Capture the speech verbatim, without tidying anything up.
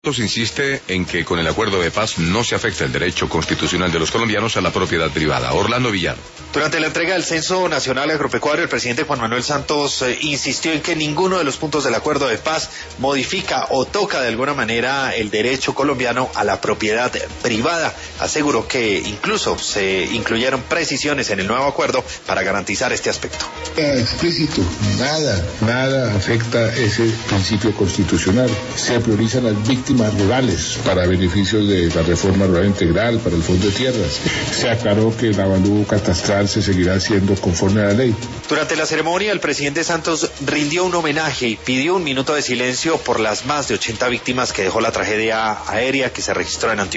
Insiste en que con el acuerdo de paz no se afecta el derecho constitucional de los colombianos a la propiedad privada. Orlando Villar. Durante la entrega del Censo Nacional Agropecuario, el presidente Juan Manuel Santos eh, insistió en que ninguno de los puntos del acuerdo de paz modifica o toca de alguna manera el derecho colombiano a la propiedad privada. Aseguró que incluso se incluyeron precisiones en el nuevo acuerdo para garantizar este aspecto. Explícito, nada, nada afecta ese principio constitucional. Se priorizan las víctimas rurales para beneficios de la reforma rural integral, para el Fondo de Tierras. Se aclaró que el avalúo catastral se seguirá haciendo conforme a la ley. Durante la ceremonia, el presidente Santos rindió un homenaje y pidió un minuto de silencio por las más de ochenta víctimas que dejó la tragedia aérea que se registró en Antioquia.